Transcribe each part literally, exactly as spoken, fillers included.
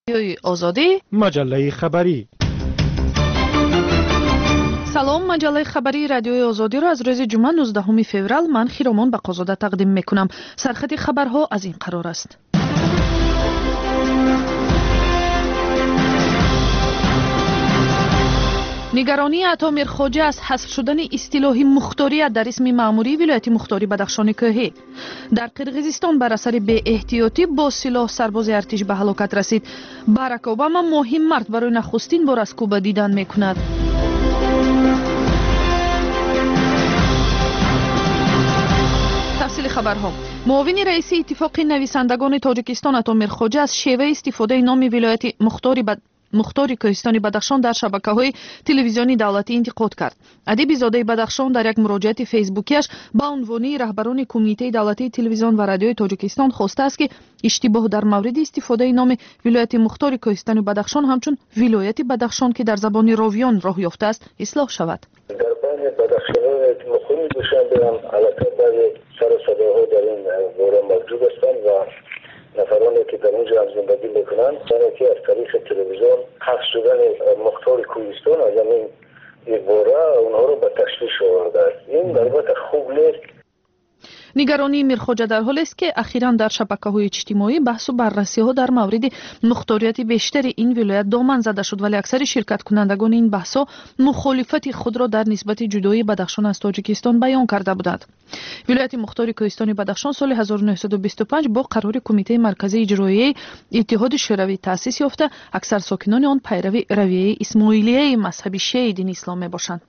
آزادی مجله خبری. سلام، مجله خبری رادیوی آزادی را از روز جمعه نوزدهم فوریه من خیرامان بقازاده تقدیم میکنم. سرخط خبرها از این قرار است. نگرانی عطا میرخواجه از حذف شدن اصطلاح مختاریت در اسم مأموری ولایت مختاری بدخشان کوهی. در قرقیزستان بر اثر بی احتیاطی با سلاح سرباز ارتش به هلاکت رسید. باراک اوباما مهم مرد برای نخستین بار از کوبا دیدن میکند. تفصیل خبرها. معاون رئیس اتفاق نویسندگان تاجیکستان عطا میرخواجه از شیوه استفاده نام ولایت مختاری بد مختاری کوهستانی بدخشان در شبکه‌های تلویزیونی دولتی انتقاد کرد. ادیب زاده بدخشان در یک مراجعه فیسبوکیش با عنوان رهبران کمیته دولتی تلویزیون و رادیوی تاجیکستان خواسته است که اشتباه در مورد استفاده نام ولایت مختاری کوهستانی بدخشان همچون ولایت بدخشان که در زبان راویان راه یافته است اصلاح شود. در بین بدخشانان مقیم دوشنبه هم علاقه برای سر و صداها در این باره موجود هستند و نفرانی که در اونجا هم زندگی میکنند که از طریق تلویزیون حذف شدن مختار کوهستان از این باره اونها رو به تشویش آورده است. این البته خوب نیست. نگرانی میرخواجه در حالی است که اخیراً در شبکه‌های اجتماعی بحث و بررسی‌ها در مورد مختاریت بیشتر این ولایت دامن زده شد، ولی اکثر شرکت کنندگان این بحث‌ها مخالفت خود را در نسبت جدایی بدخشان از تاجیکستان بیان کرده بودند. ولایت مختاری کوهستانی بدخشان سال هزار و نهصد و بیست و پنج با قرار کمیته مرکزی اجرایی اتحاد شوروی تأسیس یافته، اکثر ساکنان آن پیروی رویه اسماعیلیه مذهبی شیعه دین اسلام میباشند.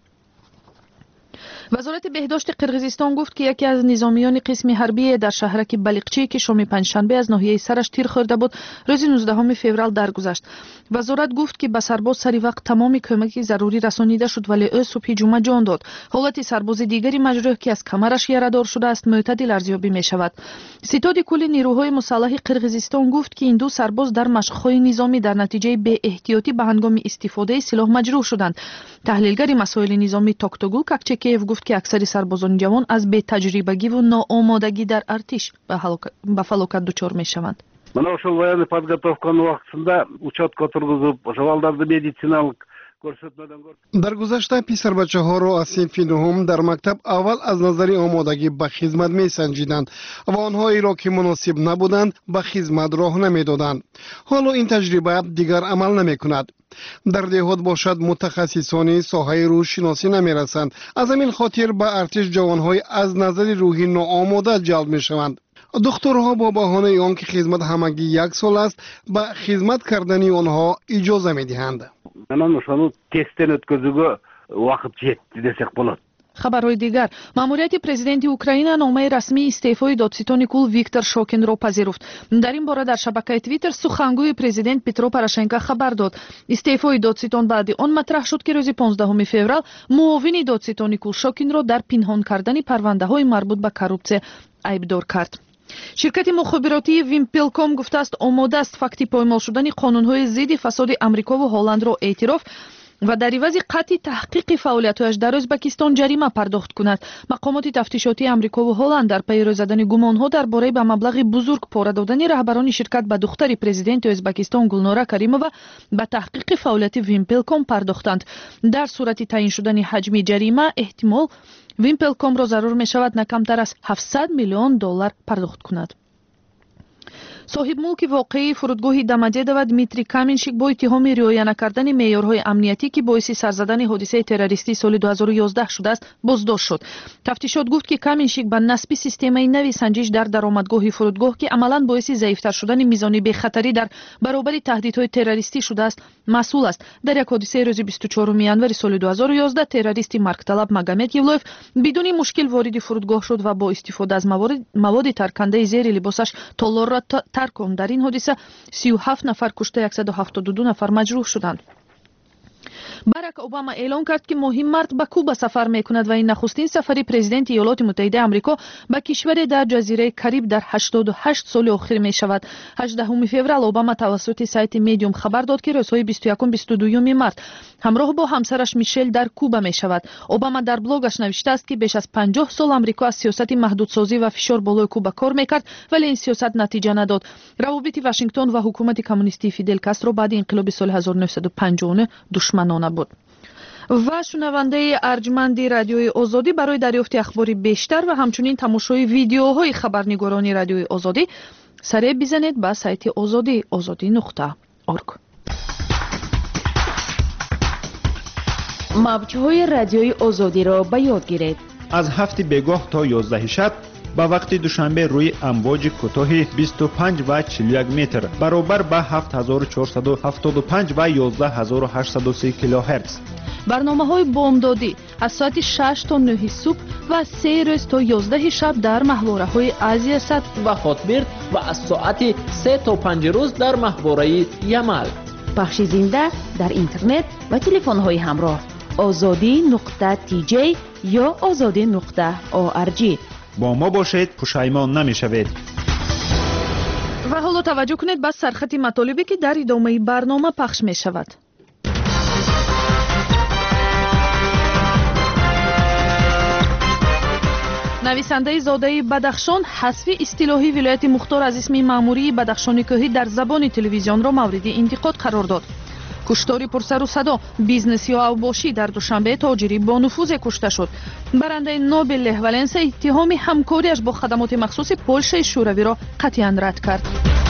وزارت بهداشت قرقیزستان گفت که یکی از نظامیان قسم حربی در شهرک بلیقچی که شام پنجشنبه از ناحیه سرش تیر خورده بود روز نوزدهم فوریه درگذشت. وزارت گفت که به سرباز سری وقت تمام کمک ضروری رسانیده شد، ولی او صبح جمعه جان داد. حالت سرباز دیگری مجروح که از کمرش یره دار شده است معتدل ارزیابی می شود. ستاد کل نیروهای مسلح قرقیزستان گفت که این دو سرباز در مشق‌های نظامی در نتیجه بی احتیاطی به هنگام استفاده سلاح مجروح شدند. تحلیلگر مسائل نظامی توکتوگو کاکچکیف گفت که اکثر سربازان جوان از بی تجربگی و ناآمادگی در ارتش به فلاکت دچار میشوند. Mana ошол военный подготовканын убактысында учетко тургузуп, ошол балдарды медициналык көрсөтмөдөн көрүп. در گذشته پسر بچه ها را از صنف نهم در مکتب اول از نظر آمادگی به خدمت می سنجیدند و آنهایی را که مناسب نبودند به خدمت راه نمی دادند. حالا این تجربه دیگر عمل نمی کند. در دهات باشد متخصصان ساحه روزشناسی نمی رسند. از همین خاطر به ارتش جوانهای از نظر روحی ناآماده جلب می شوند. دکترها با بهانه آنکه خدمت همگی یک سال است به خدمت کردن آنها اجازه می دهند. Анан ошону тесттен өткөзүүгө убакыт жетти десек болот. خبرهای دیگر. ماموریت پرزیدنت اوکراین نامه رسمی استعفای دادستان کل ویکتور شوکین را پذیرفت. در این باره در شبکه توییتر سخنگوی پرزیدنت پترو پروشنکو خبر داد. استعفای دادستان بعد آن مطرح شد که روز پانزدهم فوریه معاون دادستان کل شوکین را در پنهان کردن پرونده‌های مربوط به کورپسیه ایبدار کرد. شرکت مخابراتی ویمپلکام گفته است آماده است فکتی پایمال شدن قانون‌های ضد فساد آمریکا و هلند را اعتراف و در عوض قطع تحقیق فعالیت‌هایش در ازبکستان جریمه پرداخت کند. مقامات تفتیشاتی آمریکا و هلند در پی روی زدن گمان‌ها درباره به مبلغ بزرگ پاره دادن رهبران شرکت به دختر پرزیدنت ازبکستان گلناره کریمووا به تحقیق فعالیت ویمپلکام پرداختند. در صورت تعیین شدن حجم جریمه احتمال ویمپلکام را ضرور می شود نه کمتر از هفتصد میلیون دلار پرداخت کند. صاحب ملک واقعی فرودگاه دمجدو دمیتری کامینشیک با اتهام رعایت نکردن معیارهای امنیتی که باعث سر زدن حادثه تروریستی سال دو هزار و یازده شده است بازداشت شد. تفتیشات گفت که کامینشیک به نصب سیستم نوی سنجش در درآمدگاه فرودگاه که عملاً باعث ضعیف‌تر شدن میزان بی‌خطری در برابر تهدیدهای تروریستی شده است مسئول است. در یک حادثه روز بیست و چهارم ینور سال دو هزار و یازده تروریست مرگ‌طلب مگامد یولوف بدون مشکل وارد فرودگاه شد و با استفاده از مواد مواد ترکننده زیر لباسش تالار را ترک کرد. در این حادثه سی و هفت نفر کشته صد و هفتاد و دو نفر مجروح شدند. барак обама эълон кард ки моҳи март ба куба сафар мекунад ва ин нахустин сафари президенти иёлоти муттаҳидаи амрико ба кишваре дар ҷазираи кариб дар ҳаштоду ҳашт соли охир мешавад. ҳаждаҳуми феврал обама тавассути сайти медиум хабар дод ки рӯзҳои бисту якум бисту дуюми март ҳамроҳ бо ҳамсараш мишел дар куба мешавад. обама дар блогаш навиштааст ки беш аз панҷоҳ сол амрико аз сиёсати маҳдудсозӣ ва фишор болои куба кор мекард, вале ин сиёсат натиҷа надод. равобити вашингтон ва ҳукумати коммунистии фидел кастро баъди инқилоби соли ҳазору нӯҳсаду панҷоҳум душманона буд. ва шунавандаи арҷманди радиои озодӣ барои дарёфти ахбори бештар ва ҳамчунин тамошои видеоҳои хабарнигорони радиои озодӣ саре бизанед ба сайти озодӣ озодӣ нуқта орг. мавҷҳои радиои озодиро ба ёд гиред. аз ҳафти бегоҳ то ёздаҳи шаб ба вақти душанбе рӯи амвоҷи кӯтоҳи бисту панҷ ва чилу як метр баробар ба ҳафт ҳазору чорсаду ҳафтоду панҷ ва ёздаҳ ҳазору ҳаштсаду си килоҳерц. барномаҳои бомдодӣ аз соати шаш то нӯҳи субҳ ва се рӯз то ёздаҳи шаб дар маҳвораҳои азия сад ва хотбирд ва аз соати се то панҷ рӯз дар маҳвораи ямал. пахши зинда дар интернет ва телефонҳои ҳамроҳ озодӣ нуқта тиҷей ё озодӣ нуқта орг. با ما باشید پشیمان نمیشوید. و حالا توجه کنید به سرخط مطالبی که در ادامه برنامه پخش می شود. نویسنده زاده بدخشان حذف اصطلاحی ولایت مختار از اسم مأموری بدخشانی کوهی در زبان تلویزیون را مورد انتقاد قرار داد. کشتاری پرسر و صدا بیزنسی و اوباشی در دوشنبه تاجری با نفوذ کشته شد. برنده نوبل لح ولنس اتهام همکاریش با خدمات مخصوص پولش شوروی را قطعاً رد کرد.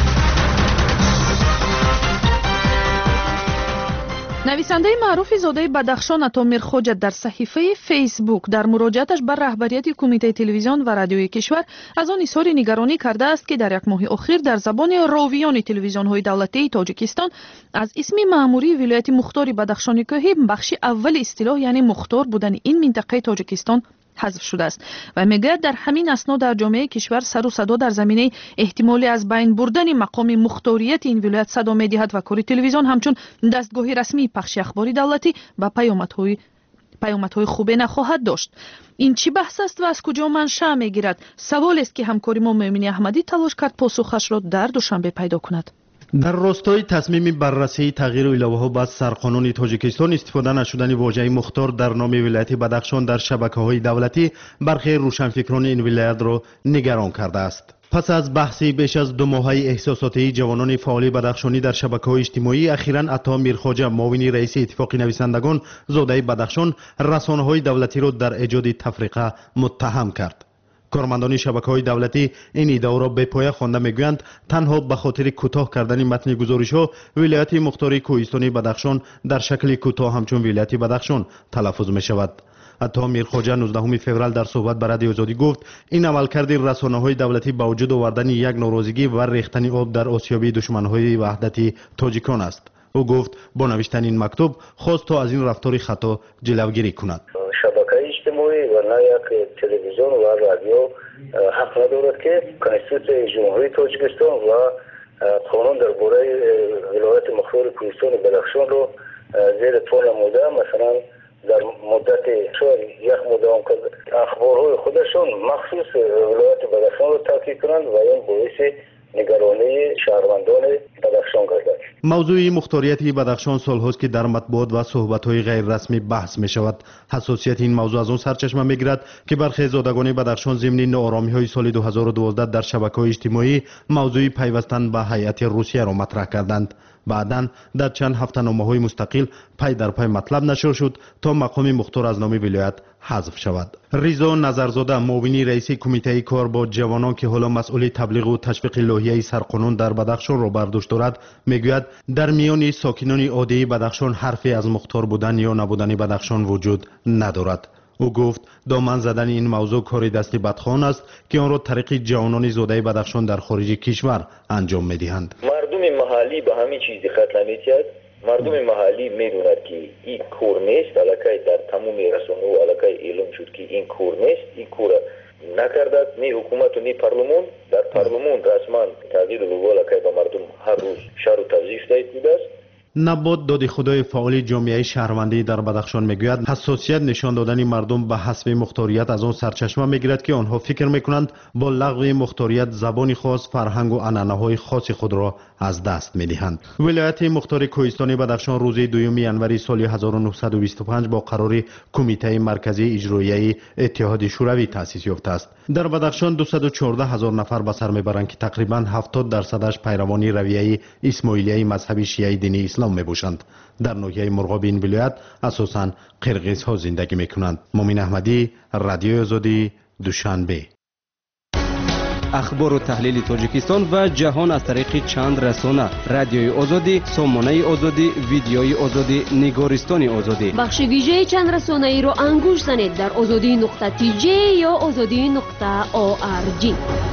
نویسنده معروف زاده بدخشان عطا میرخواجه در صحیفه فیسبوک در مراجعتش بر رهبریت کمیته تلویزیون و رادیوی کشور از آن اظهار نگرانی کرده است که در یک ماه اخیر در زبان راویان تلویزیون‌های دولتی تاجیکستان از اسم مأموری ولایت مختار بدخشان کوهی بخش اول اصطلاح یعنی مختار بودن این منطقه تاجیکستان حذف شده است و میگوید در همین اسنا در جامعه کشور سر و صدا در زمینه احتمالی از بین بردن مقام مختاریت این ولایت صدا می‌دهد و کار تلویزیون همچون دستگاه رسمی پخش اخباری دولتی با پیامدهای پیامدهای خوبی نخواهد داشت. این چی بحث است و از کجا منشأ میگیرد؟ سوال است که همکاری ما مومنی احمدی تلاش کرد پاسخش را در دوشنبه پیدا کند. در راستای تصمیم بررسی تغییر ایله‌ها با سرقانون تاجیکستان استفاده نشدن واژه مختار در نام ولایت بدخشان در شبکه‌های دولتی برخی روشنفکران این ولایت را نگران کرده است. پس از بحثی بیش از دو ماهه احساساتی جوانان فعال بدخشانی در شبکه‌های اجتماعی اخیراً عطا میرخواجه معاون رئیس اتفاق نویسندگان زاده بدخشان رسانه‌های دولتی را در ایجاد تفرقه متهم کرد. کارمندان شبکه‌های دولتی این ادعا را به پایه خوانده میگویند تنها به خاطر کوتاه کردن متن گزارش‌ها ولایت مختار کوهستانی بدخشان در شکل کوتاه همچون ولایت بدخشان تلفظ می‌شود. عطا میرخواجه نوزدهم فوریه در صحبت با رادیو آزادی گفت این عملکرد رسانه‌های دولتی با وجود آوردن یک ناراضگی و ریختن آب در آسیابی دشمن‌های وحدت تاجیکان است. او گفت با نوشتن این مکتوب خواست تا از این رفتار خطا جلوگیری کند. شبکه اجتماعی و نه یک تلویزیون و رادیو حق ندارد که کنستیتوسیون جمهوری تاجیکستان و قانون درباره ولایت مختار کوهستان بدخشان رو زیر پا نموده مثلا در مدت شاید یک مدام اخبارهای خودشون مخصوص ولایت بدخشان رو تاکید کنند و این باعث نگرانی شهروندان بدخشان گردد. موضوع مختاریت بدخشان سالهاست که در مطبوعات و صحبت‌های غیر رسمی بحث می‌شود. حساسیت این موضوع از آن سرچشمه می‌گیرد که برخی زادگان بدخشان ضمن ناآرامی‌های سال دو هزار و دوازده در شبکه‌های اجتماعی موضوع پیوستن به هیئت روسیه را مطرح کردند. بعداً در چند هفته‌نامه‌های مستقل پای در پای مطلب نشر شد تا مقام مختار از نام ولایت حذف شود. رضا نظرزاده معاون رئیس کمیته کار با جوانان که حالا مسئول تبلیغ و تشویق لایحه سرقانون در بدخشان را بر دوش دارد میگوید در میان ساکنان عادی بدخشان حرفی از مختار بودن یا نبودن بدخشان وجود ندارد. او گفت دامن زدن این موضوع کار دست بدخوان است که آن را طریق جوانان زاده بدخشان در خارج کشور انجام میدهند. مردم محلی به همین چیز دقت نمی‌کرد. مردم محلی میدوند که این کور نیست، علاقه در تمام رسانه و علاقه اعلام شد که این کور نیست، این کور نکرده نه حکومت و نه پارلمان. در پارلمان رسما تغییر لوگو علاقه به مردم هر روز شهر و توضیح دهید بوده است. نبات داد خدای فعال جامعه شهروندی در بدخشان میگوید حساسیت نشان دادن مردم به حسب مختاریت از آن سرچشمه میگیرد که آنها فکر میکنند با لغو مختاریت زبان خاص، فرهنگ و عنعنه‌های خاص خود را از دست میدهند. ولایت مختار کوهستانی بدخشان روز دوم ینوری سال هزار و نهصد و بیست و پنج با قرار کمیته مرکزی اجرایی اتحاد شوروی تأسیس یافته است. در بدخشان دویست و چهارده هزار نفر به سر میبرند که تقریبا هفتاد درصدش پیروان رویه اسماعیلیه مذهبی شیعه دین اسلام میباشند. در ناحیه مرغاب این ولایت اساساً قرقیزها زندگی میکنند. مومن احمدی، رادیو آزادی، دوشنبه. اخبار و تحلیل تاجیکستان و جهان از طریق چند رسانه: رادیوی آزادی، سامانه آزادی، ویدیوی آزادی، نگارستان آزادی. بخش ویژه چند رسانه ای را انگوش زنید در آزادی نقطه تی جی یا آزادی نقطه او آر جی.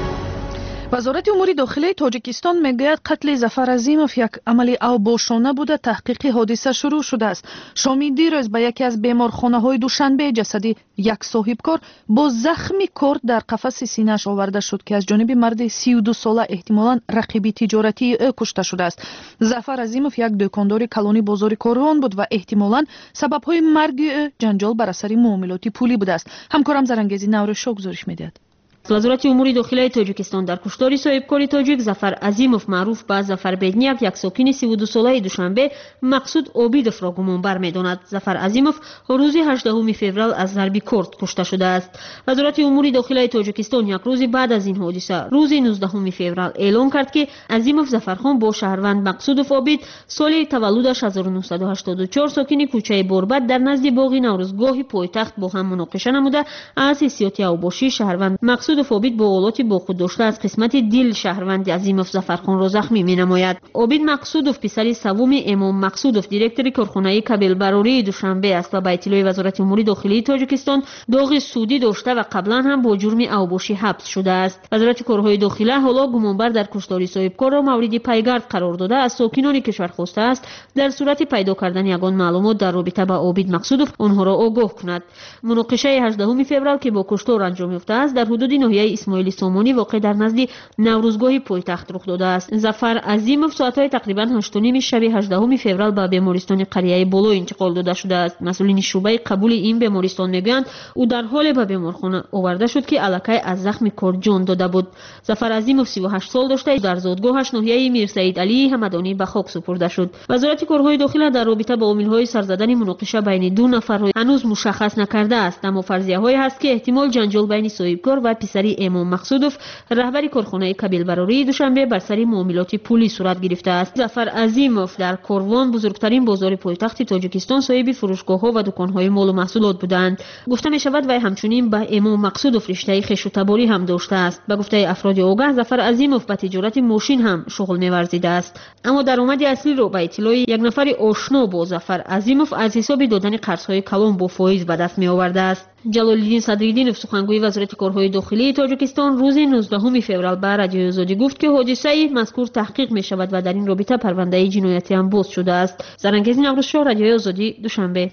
وزارت امور داخلی تاجیکستان میگوید قتل ظفر عظیموف یک عمل اوباشانه بوده. تحقیق حادثه شروع شده است. شامی دیروز به یکی از بیمارخانه های دوشنبه جسدی یک صاحبکار با زخم کرد در قفس سینه‌اش آورده شد که از جانب مرد سی و دو ساله احتمالاً رقیب تجارتی او کشته شده است. ظفر عظیموف یک دکاندار کلانی بازار کاروان بود و احتمالاً سبب‌های مرگ او جنجال بر اثر معاملات پولی بوده است. همکارم زرنگیزی نورشو گزارش می‌دهد. وزارت امور داخلی تاجیکستان در کشتار صاحبکار تاجیک ظفر عظیموف معروف به ظفر بدنیک یک ساکن سی و دو ساله دوشنبه مقصود عابدوف را گمانبر می‌داند. ظفر عظیموف روز هجدهم فوریه از ضرب کرد کشته شده است. وزارت امور داخلی تاجیکستان یک روز بعد از این حادثه روز نوزدهم فوریه اعلام کرد که عظیموف ظفرخان با شهروند مقصودوف عابد سال تولدش هزار و نهصد و هشتاد و چهار ساکن کوچه بربت در نزد باغ نوروزگاه پایتخت با هم مناقشه نموده از حیثیت اوباشی شهروند مقصود عابد با آلاتی با خود داشته از قسمت دل شهروند عظیموف ظفرخان را زخمی می‌نماید. عابد مقصودوف پسر سوم امام مقصودوف دیرکتور کارخانه کابل براری دوشنبه است و به اطلاع وزارت امور داخلی تاجیکستان داغ سودی داشته و قبلا هم با جرم اوباشی حبس شده است. وزارت کارهای داخلی حالا گمانبر در کشتار صاحبکار را مورد پیگرد قرار داده از ساکنان کشور خواسته است در صورت پیدا کردن یگان معلومات در رابطه با عابد مقصودوف آنها را آگاه کند. مناقشه هجدهم فوریه که با کشتار انجام یافته است در حدود ناحیه اسماعیلی سامانی واقع در نزد نوروزگاه پایتخت رخ داده است. ظفر عظیموف ساعت‌های تقریباً هشت و نیم شب هجدهم فوریه به بیمارستان قریه بولو انتقال داده شده است. مسئولین شعبه قبول این بیمارستان میگویند او در حال به بیمارخانه آورده شد که الکی از زخم کرد جان داده بود. ظفر عظیموف سی و هشت سال داشته در زادگاهش ناحیه میر سعید علی همدانی به خاک سپرده شد. وزارت کارهای داخلی در رابطه با عامل‌های سرزدن مناقشه بین دو نفر هنوز مشخص نکرده است، اما فرضیه‌هایی هست که احتمال جنجال بین صاحبکار و پسری امام مقصودوف رهبر کارخانه کابل براری دوشنبه بر سر معاملات پولی صورت گرفته است. ظفر عظیموف در کاروان بزرگترین بازار پایتخت تاجیکستان صاحب فروشگاه‌ها و دکان‌های مال و محصولات بودند. گفته می‌شود وی همچنین به امام مقصودوف رشته خویش و تباری هم داشته است. به گفته افراد آگاه ظفر عظیموف به تجارت ماشین هم شغل می‌ورزیده است، اما درآمد اصلی را به اطلاع یک نفر آشنا با ظفر عظیموف از حساب دادن قرض‌های کلان با فایز به دست می‌آورده است. جلال‌الدین صدرالدینوف سخنگوی وزارت کارهای داخلی تاجیکستان روز نوزدهم فوریه به رادیوی آزادی گفت که حادثه مذکور تحقیق می‌شود و در این رابطه پرونده جنایتی هم باز شده است. زرنگیز نوروزشاه، رادیوی آزادی، دوشنبه.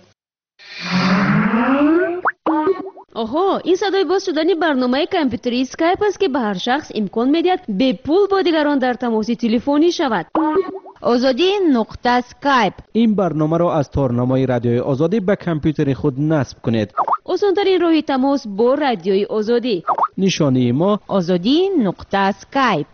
آها، این صدای باز شدن برنامه کامپیوتری اسکایپ است که به هر شخص امکان می‌دهد به پول با دیگران در تماس تلفنی شود. آزادی نقطه اسکایپ. این برنامه را از تارنمای رادیوی آزادی به کامپیوتر خود نصب کنید. آسان‌ترین راه تماس با رادیوی آزادی. نشانی ما آزادی نقطه اسکایپ.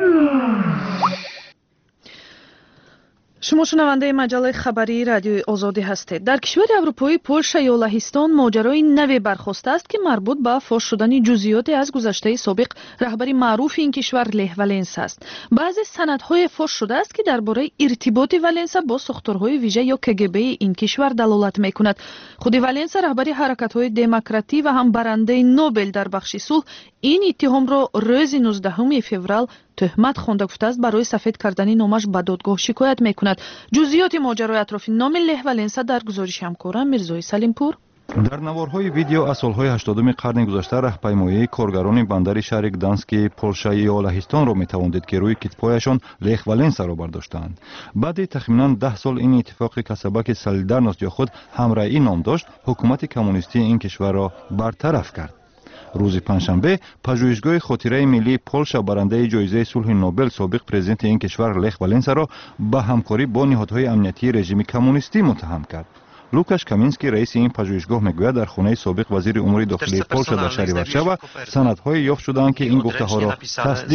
شما شنونده مجله خبری رادیوی آزادی هستید. در کشور اروپایی پولشا یا لهستان ماجرای نوی برخاسته است که مربوط به فاش شدن جزئیاتی از گذشته سابق رهبر معروف این کشور لح ولنس است. بعضی سندهای فاش شده است که درباره ارتباط ولنس با ساختارهای ویژه یا کگبی این کشور دلالت میکند. خود ولنس رهبر حرکت‌های دموکراتی و هم برنده نوبل در بخش صلح این اتهام را روز نوزدهم فوریه تهمت خوانده گفته است برای سفید کردن نامش به دادگاه شکایت میکند. جزئیات ماجرای اطراف نام لح ولنس در گزارش همکارم میرزای سلیمپور. در نوارهای ویدیو از سالهای هشتادم قرن گذشته رهپیمایی کارگران بندر شهر گدانسک پولشا یا لهستان را میتواندید که روی کتفهایشان لح ولنس را برداشتند. بعد تقریبا ده سال این اتفاق کسبک سالیدارنوست یا خود همرأیی نام داشت، حکومت کمونیستی این کشور را برطرف کرد. рӯзи панҷшанбе пажӯҳишгоҳи хотираи миллии полша барандаи ҷоизаи сулҳи нобел собиқ президенти ин кишвар лех валенсаро ба ҳамкорӣ бо ниҳодҳои амниятии режими коммунистӣ муттаҳам кард. лукаш каминский раиси ин пажӯҳишгоҳ мегӯяд дар хонаи собиқ вазири умури дохилии полша дар шаҳри варшава санадҳое ёфт шудаанд ки ин гуфтаҳоро тасдиқ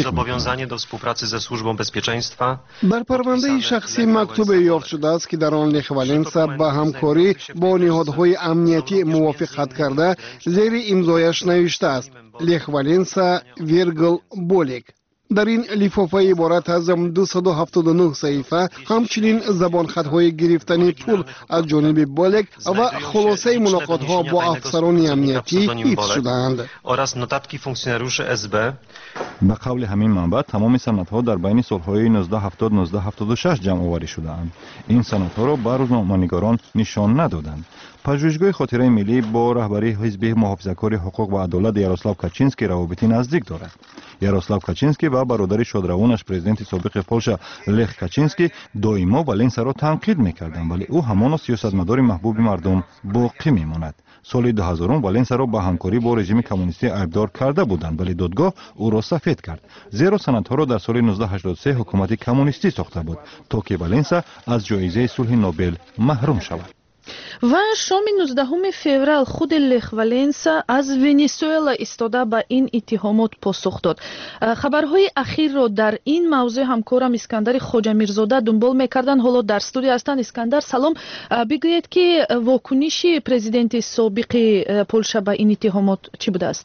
мекунанд. дар парвандаи шахсӣ мактубе ёфт шудааст ки дар он лех валенса ба ҳамкорӣ бо ниҳодҳои амниятӣ мувофиқат карда зери имзояш навиштааст лех валенса виргл болик. дар ин лифофа иборат аз дусаду ҳафтоду нӯҳ саҳифа ҳамчунин забонхатҳои гирифтани пул аз ҷониби болек ва хулосаи мулоқотҳо бо афсарони амниятӣ ҳифз шудаанд. ба қавли ҳамин манбаъ тамоми санадҳо дар байни солҳои нуздаҳ ҳафтод - нуздаҳ ҳафтоду шаш ҷамъоварӣ шудаанд. ин санадҳоро ба рӯзноманигорон нишон надоданд. пажӯҳишгоҳи хотираи миллӣ бо раҳбарии ҳизби муҳофизакори ҳуқуқ ва адолат ярослав качинский равобити наздик дорад. ярослав качинский ва бародари шодравонаш президенти собиқи полша лех качинский доимо валенсаро танқид мекарданд, вале ӯ ҳамоно сиёсатмадори маҳбуби мардум боқӣ мемонад. соли дуҳазорум валенсаро ба ҳамкорӣ бо режими коммунистӣ айбдор карда буданд, вале додгоҳ ӯро сафед кард, зеро санадҳоро дар соли нуздаҳ ҳаштоду се ҳукумати коммунистӣ сохта буд, то ки валенса аз ҷоизаи сулҳи нобел маҳрум шавад. ва шоми нуздаҳуми феврал худи лех валенса аз венесуэла истода ба ин иттиҳомот посух дод. хабарҳои ахирро дар ин мавзӯъ ҳамкорам искандари хоҷамирзода дунбол мекарданд. ҳоло дар студия ҳастанд. искандар, салом. бигӯед ки вокуниши президенти собиқи полша ба ин иттиҳомот чӣ будааст?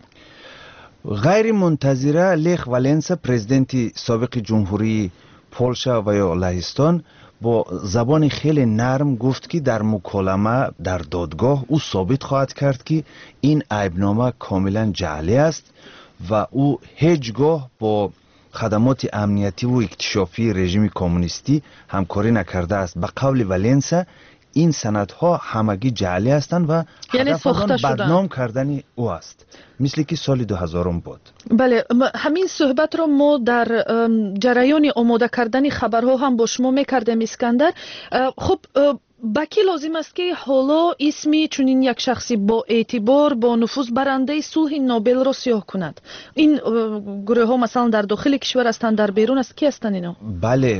ғайримунтазира лех валенса президенти собиқи ҷумҳурии полша ва ё лаҳистон бо забони хеле нарм гуфт ки дар муколама дар додгоҳ ӯ собит хоҳад кард ки ин айбнома комилан ҷаълӣ аст ва ӯ ҳеҷ гоҳ бо хадамоти амниятиву иктишофии режими коммунистӣ ҳамкорӣ накардааст. ба қавли валенса ин санадҳо ҳамагӣ ҷаълӣ ҳастанд ва ҳадаф бадном кардани ӯ аст, мисли ки соли дуҳазорум буд. бале, ҳамин суҳбатро мо дар ҷараёни омода кардани хабарҳо ҳам бо шумо мекардем, искандар. хуб, ба кӣ лозим аст ки ҳоло исми чунин як шахси бо эътибор, бо нуфуз барандаи сулҳи нобелро сиёҳ кунад? ин гурӯҳҳо масалан дар дохили кишвар ҳастанд, дар берун аст? ки ҳастанд ино? бале,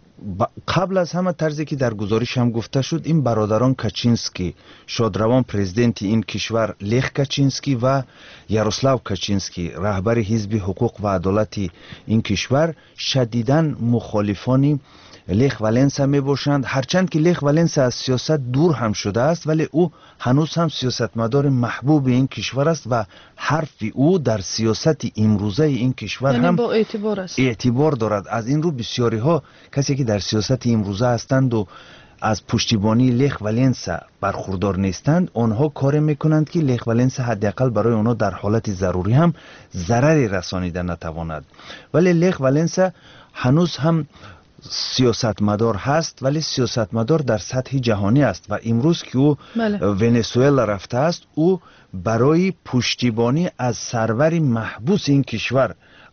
қабл аз ҳама тарзе ки дар гузоришам гуфта шуд, ин бародарон качинский, шодравон президенти ин кишвар лех качинский ва ярослав качинский, раҳбари ҳизби ҳуқуқ ва адолати ин кишвар, шадидан мухолифони лех валенса мебошанд. ҳарчанд ки лех валенса аз сиёсат дур ҳам шудааст, вале ӯ ҳанӯз ҳам сиёсатмадори маҳбуби ин кишвар аст ва ҳарфи ӯ дар сиёсати имрӯзаи ин кишвар ҳам эътибор дорад. аз ин рӯ бисёриҳо касе ки дар сиёсати имрӯза ҳастанду аз пуштибонии лех валенса бархурдор нестанд, онҳо коре мекунанд ки лех валенса ҳаддиақал барои онҳо дар ҳолати зарурӣ ҳам зараре расонида натавонад. вале лех валенса ҳанӯз ҳам сиёсатмадор ҳаст, вале сиёсатмадор дар сатҳи ҷаҳонӣ аст ва имрӯз ки ӯ венесуэла рафтааст, ӯ барои пуштибонӣ аз сарвари маҳбуси ин кишвар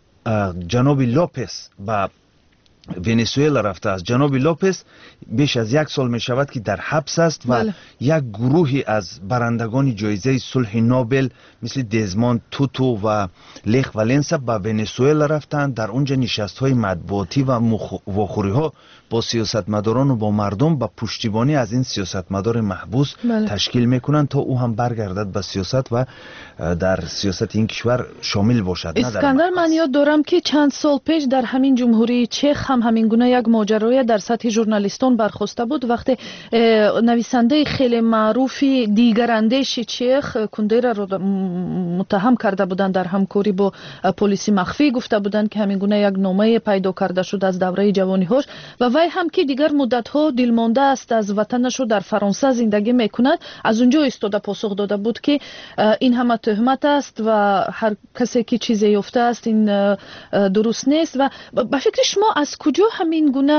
ҷаноби лопес ба венесуэла рафтааст. ҷаноби лопес беш аз як сол мешавад ки дар ҳабс аст ва як гурӯҳи аз барандагони ҷоизаи сулҳи нобел мисли дезмонд туту ва лех валенса ба венесуэла рафтаанд. дар онҷа нишастҳои матбуотӣ ва вохӯриҳо бо сиёсатмадорону бо мардум ба пуштибонӣ аз ин сиёсатмадори маҳбус ташкил мекунанд, то ӯ ҳам баргардад ба сиёсат ва дар сиёсати ин кишвар шомил бошад. искандар, ман ёд дорам ки чанд сол пеш дар ҳамин ҷумҳурии чех ҳам ҳамин гуна як моҷароя дар сатҳи журналистон бархоста буд, вақте нависандаи хеле маъруфи дигарандеши чех Кундераро муттаҳам карда буданд дар ҳамкорӣ бо полиси махфӣ. гуфта буданд ки ҳамин гуна як номае пайдо карда шуд аз давраи ҷавониҳош ва вай ҳам ки дигар муддатҳо дилмонда аст аз ватанашо дар Фаронса зиндагӣ мекунад. аз унҷо истода посух дода буд ки ин ҳама тӯҳмат аст ва ҳар касе ки чизе ёфтааст ин дуруст нест. ва ба фикри шумо аз куҷо ҳамин гуна,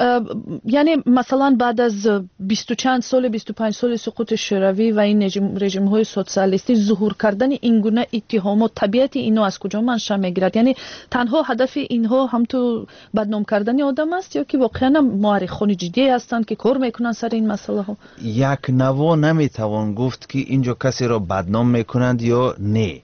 яъне масалан баъд аз бисту чанд соли бисту панҷ соли суқути шӯравӣ ва ин режимҳои социалистӣ зуҳур кардани ин гуна иттиҳомот, табиати ино аз куҷо манша мегирад? яъне танҳо ҳадафи инҳо ҳамту бадном кардани одам аст ё ки воқеан муаррихони ҷиддие ҳастанд ки кор мекунанд сари ин масъалаҳо? як наво наметавон гуфт ки инҷо касеро бадном мекунанд ё не.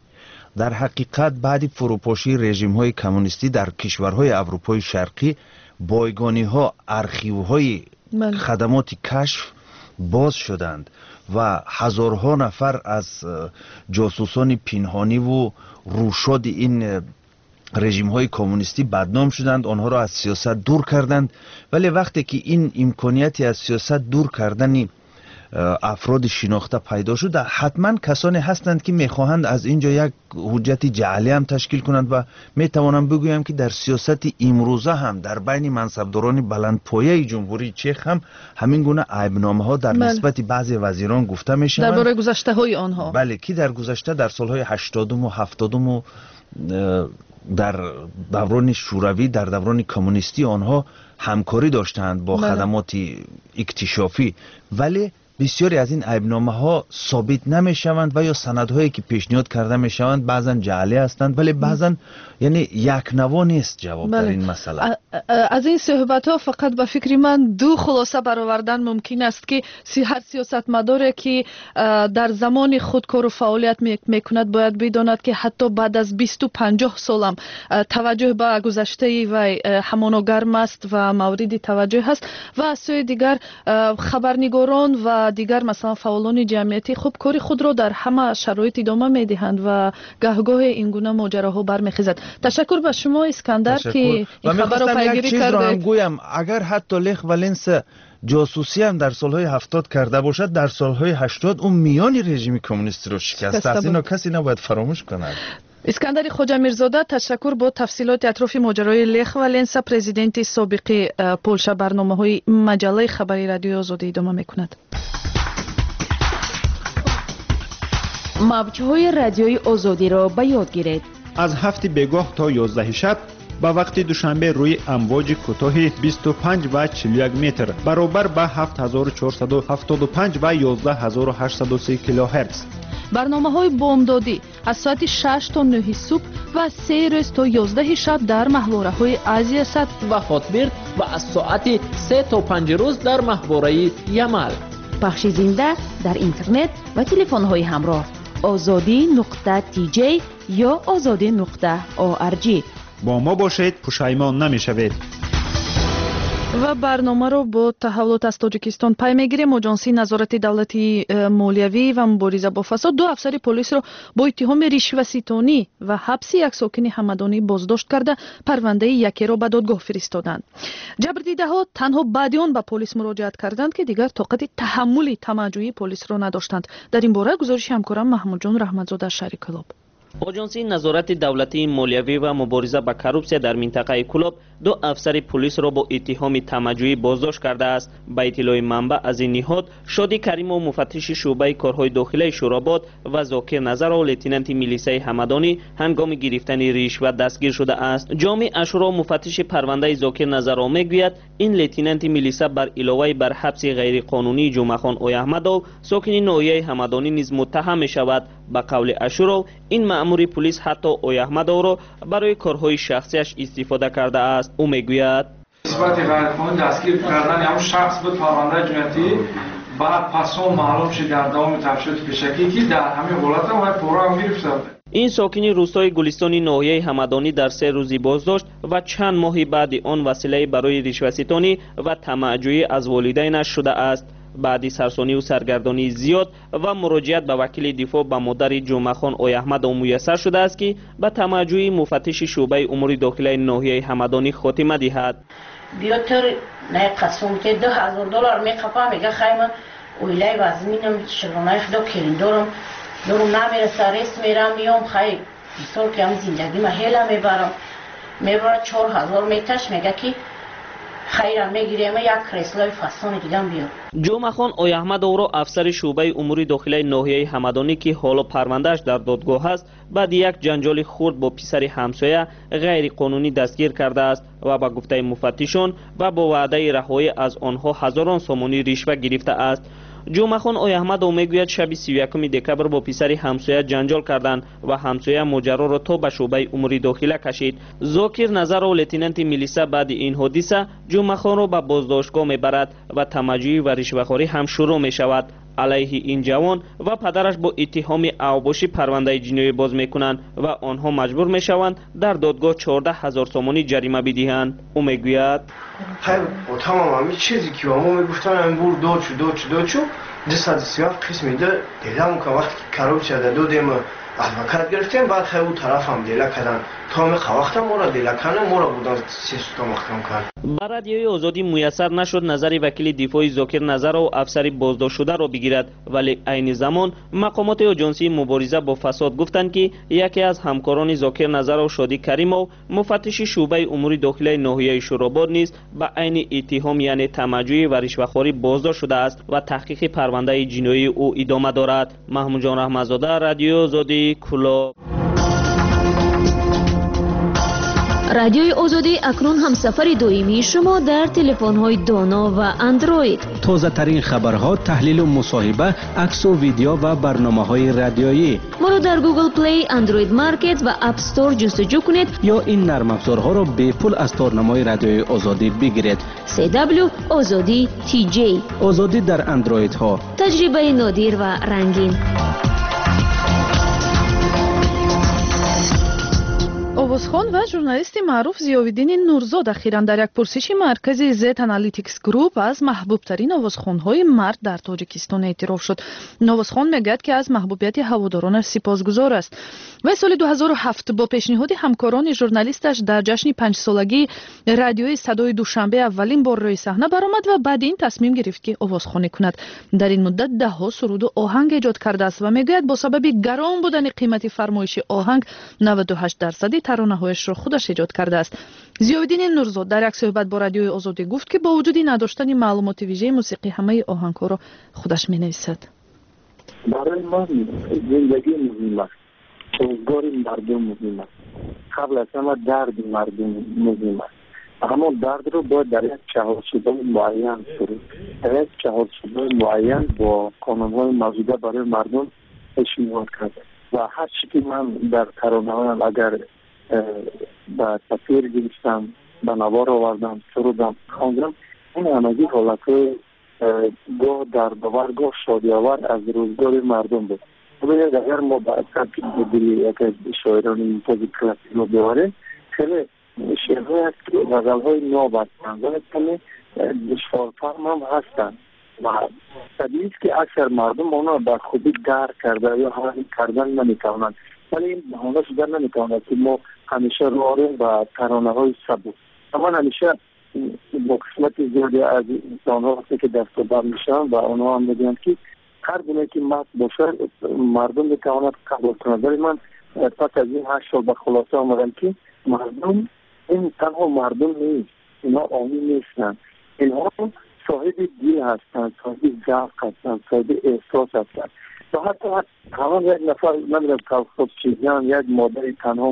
در حقیقت بعد فروپاشی رژیم های کمونیستی در کشورهای اروپای شرقی بایگانی ها، ارخیو های خدمات کشف باز شدند و هزارها نفر از جاسوسان پنهانی و روشاد این رژیم های کمونیستی بدنام شدند، آنها را از سیاست دور کردند. ولی وقتی که این امکانیتی از سیاست دور کردن افراد شناخته پیدا شد، حتما کسانی هستند که میخواهند از اینجا یک حجت جعلی هم تشکیل کنند و میتوانم بگویم که در سیاست امروزه هم در بین منصبداران بلندپایه جمهوری چک هم همین گونه عیبنامه ها در نسبت بعضی وزیران گفته میشوند درباره گذشته های آنها. بله، که در گذشته در سالهای هشتادم و هفتادم و در دوران شوروی، در دوران کمونیستی آنها همکاری داشتند با بله. خدمات اکتشافی، ولی بسیاری از این عیبنامه ها ثابت نمی شوند و یا سندهایی که پیشنهاد کرده می شوند بعضا جعلی هستند، ولی بعضا یعنی یک نوا نیست جواب بله. در این مسئله. از این صحبت ها فقط به فکر من دو خلاصه برآوردن ممکن است که هر سیاستمداری که در زمان خود کار و فعالیت میکند باید بداند که حتی بعد از بیست و پنجاه سالم توجه به گذشته و همانا گرم است و مورد توجه است و از سوی دیگر خبرنگاران و دیگر مثلا فعالان جمعیتی خوب کاری خود را در همه شرایط ادامه میدهند و گهگاه این گونه ماجراها برمیخیزد. تشکر به شما اسکندر که این خبر را پیگیری کردید. گویم اگر حتی لیخ ولنس جاسوسی هم در سالهای هفتاد کرده باشد، در سالهای هشتاد اون میان رژیم کمونیستی رو شکست است. اینو کسی نباید فراموش کند. اسکندر خوجا میرزاده، تشکر. با تفصیلات اطراف ماجرای لیخ ولنس، پرزیدنت سابق پولشا برنامه‌های مجله خبری رادیو آزادی ادامه میکند. موج‌های رادیوی آزادی را به یاد گیرید. از هفت بگاه تا یازده شب با وقت دوشنبه روی امواج کوتاه بیست و پنج و چهل و یک متر برابر با هفت هزار و چهارصد و هفتاد و پنج و یازده هزار و هشتصد و سه کیلوهرتز. برنامه های بامدادی از ساعت شش تا نه صبح و سه روز تا یازده شب در محوره های آسیا صد و فاتبرد و از ساعت سه تا پنج روز در محوره یمل. پخش زنده در اینترنت و تلفن های همراه آزادی نقطه تی جی یا آزادی نقطه او ار جی. با ما باشید، پشیمان نمیشوید. و برنامه رو با تحولات از تاجیکستان پی میگیریم. آژانسی نظارت دولتی مالیوی و مبارزه با فساد دو افسر پلیس رو با اتهام رشوه‌ستانی و حبس یک ساکن همدانی بازداشت کرده پرونده یکی رو به دادگاه فرستادند. جبردیده ها تنها بعد آن به پلیس مراجعت کردند که دیگر طاقت تحمل طمع‌جویی پلیس را نداشتند. در این باره گزارش همکارم محمود جان رحمتزاده شریک کلاب. آژانسی نظارت دولتی مالیوی و مبارزه با کروپسیا در منطقه کلاب دو افسر پلیس را با اتهام طمع‌جویی بازداشت کرده است. با اطلاع منبع از این نهاد، شادی کریم و مفتش شعبه کارهای داخلی شوراباد و ذاکر نظر و لیتنانت میلیسای همدانی هنگام گرفتن رشوه دستگیر شده است. جامع اشورا مفتش پرونده ذاکر نظر میگوید این لیتنانت میلیسا بر علاوه بر حبس غیر قانونی جمعخان اوی احمدو ساکن ناحیه همدانی نیز متهم می شود. با قول اشورا این مأمور پلیس حتی اوی احمدو را برای کارهای شخصیش استفاده کرده است. او میگوید نسبت غیرقانونی دستگیر کردن همون شخص بود پرونده جنایتی بعد پسون معلوم شد در دوام تفتیشات پیشکی که در همین حالت اومد پورا هم گرفته بود. این ساکن روستای گلستانی ناحیه همدانی در سه روزی بازداشت و چند ماه بعد آن وسیله برای رشوه‌ستانی و طمع‌جویی از والدینش شده است. بعد سرسانی و سرگردانی زیاد و مراجعت به وکیل دفاع به مادر جمعخان اوی احمد میسر شده است که به طمع‌جویی مفتش شعبه امور داخلی ناحیه همدانی خاتمه دهد. بیاتر نه قسم که دو هزار دلار میقپم میگه خیمه اویلای وزمینم شغلانه خدا کلین دارم دارم نمیرسه ریس میرم میام خیلی بیسار که هم زندگی ما هیله میبرم میبره چهار هزار میتش میگه که خیرم میگیریم یک ریسلای فستان دیگه بیار. جمعخان اوی احمد او را افسر شعبه امور داخلی ناحیه همدانی که حالا پروندهش در دادگاه است بعد یک جنجال خرد با پسر همسایه غیر قانونی دستگیر کرده است و با گفته مفتشان و با وعده رهایی از آنها هزاران سومانی رشوه گرفته است. جمعخان اوی احمد او میگوید شب سی و یکم دکبر با پسر همسایه جنجال کردند و همسایه ماجرا را تا به شعبه امور داخلی کشید. ذاکر نظر و لیتنانت میلیسا بعد این حادثه جمعخان را به بازداشتگاه میبرد و طمع‌جویی و رشوه‌خواری هم شروع می شود. علیه این جوان و پدرش با اتهام اوباشی پرونده جنایی باز میکنند و آنها مجبور میشوند در دادگاه چهارده هزار تومانی جریمه بدهند. او میگوید خیر با تمام همین چیزی که ما میگفتن امبور دو چو دو چو دو چو دست سیاه قسمی ده دیدم که وقتی که کروپسیا ده دودیم ادوکات گرفتیم بعد خیلی اون طرف هم دیله کردن تا می خواهتم مورا دیله کنه مورا بودن سیستا مختم کرد. با رادیوی آزادی میسر نشد نظر وکیل دفاعی ذاکر نظر و افسر بازداشت شده را بگیرد، ولی عین زمان مقامات آژانسی مبارزه با فساد گفتند که یکی از همکاران ذاکر نظر و شادی کریمov مفتش شعبه امور داخلی ناحیه شوراباد نیز به عین اتهام یعنی تمجوی و رشوه‌خواری بازداشت شده است و تحقیق پرونده جنایی او ادامه دارد. محمود جان رحمت‌زاده، رادیو آزادی، کلاب. رادیوی آزادی اکنون همسفر دائمی شما در تلفن‌های دانا و اندروید. تازه ترین خبرها، تحلیل و مصاحبه، عکس و ویدیو و برنامه‌های رادیویی. ما را در گوگل پلی، اندروید مارکت و اپ استور جستجو کنید یا این نرم افزارها را به پول از تارنمای رادیوی آزادی بگیرید. سی دبلیو آزادی تی جی. آزادی در اندروید ها. تجربه نادر و رنگین. овозхон ва журналисти маъруф зиёвиддини нурзод ахиран дар як пурсиши маркази Z Analytics Group аз маҳбубтарин овозхонҳои мард дар тоҷикистон эътироф шуд. овозхон мегӯяд ки аз маҳбубияти ҳаводоронаш сипосгузор аст. вай соли ду ҳазору ҳафт бо пешниҳоди ҳамкорони журналисташ дар ҷашни панҷсолагии радиои Садои Душанбе аввалин бор рӯи саҳна баромад ва баъди ин тасмим гирифт ки овозхонӣ кунад. дар ин муддат даҳҳо суруду оҳанг эҷод кардааст ва мегӯяд бо сабаби гарон будани қимати фармоиши оҳанг наваду ҳашт дарсади таронаҳояшро худаш эҷод кардааст. зиёвиддини нурзод дар як суҳбат бо радиои озодӣ гуфт ки бо вуҷуди надоштани маълумоти вижаи мусиқӣ ҳамаи оҳангҳоро худаш менависад. барои ман зиндагӣ муҳим аст, рӯзгори мардум муҳим аст, қабл аз ҳама дарди мардум муҳим аст. аммо дардро бояд дар як чаҳоршибаи муайян сурид, дар як чаҳоршибаи муайян бо қонунҳои мавҷуда барои мардум пешниҳод кард. ва ҳар чӣ ки ман дар таронаҳоям агар ба тафсир гирифтам, ба навор овардам, сурудам, хондам, ин ҳамагӣ ҳолатҳои гоҳ дардовар, гоҳ шодиовар аз рӯзгори мардум буд. бубинед агар мо ба таркиби дили яке аз шоирони мумтози классикро беварем, хеле шеърҳое аст ки ғазалҳои ноб ҳастанд ва каме душворфаҳм ҳам ҳастанд. ва табиист ки аксар мардум онро ба хубӣ дарк карда ё ҳазм кардан наметавонанд, вале ин баҳона шуда наметавонад ки мо ҳамеша роҳорем ба таронаҳои сабук. ман ҳамеша бо қисмати зиёде аз инсонҳо вақте ки дастурбар мешавам ва онҳо ҳам мегӯянд ки ҳар гуне ки мат бошад мардум метавонад қабул кунад. вале ман пас аз ин ҳашт сол ба хулоса омадам ки мардум ин танҳо мардум нест, инҳо оми нестанд, инҳо صاحب دل هستند، صاحب ذوق هستند، صاحب احساس هستند. و حتی همان یک نفر نمیدونم توسط چیزیان یک مادر تنها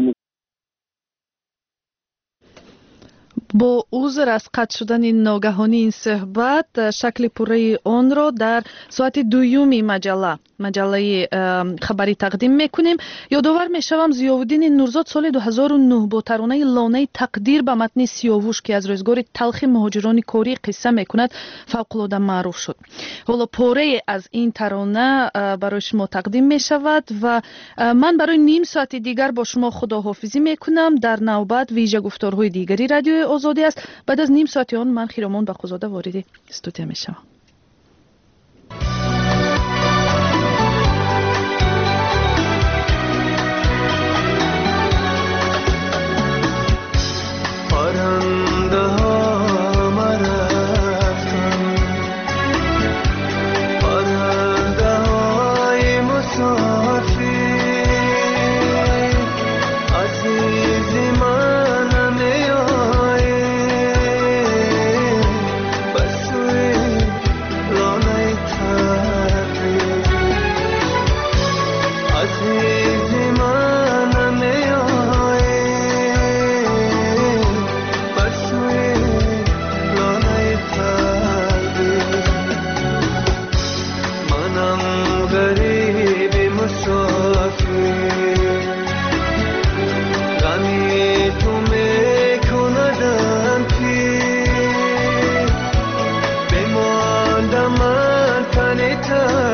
бо узр аз қатъ шудани ногаҳонӣ ин суҳбат шакли пурраи онро дар соати дуюми маҷалла маҷаллаи хабарӣ тақдим мекунем. ёдовар мешавам зиёвиддини нурзод соли ду ҳазору нӯҳ бо таронаи лонаи тақдир ба матни сиёвуш ки аз рӯзгори талхи муҳоҷирони корӣ қисса мекунад фавқулода маъруф шуд. ҳоло порае аз ин тарона барои шумо тақдим мешавад ва ман барои ним соати дигар бо шумо худоҳофизӣ мекунам. дар навбат вижа гуфторҳои дигари радиои озодӣ аст. баъд аз ним соати он ман хиромон бақозода вориди студия мешавам. من تن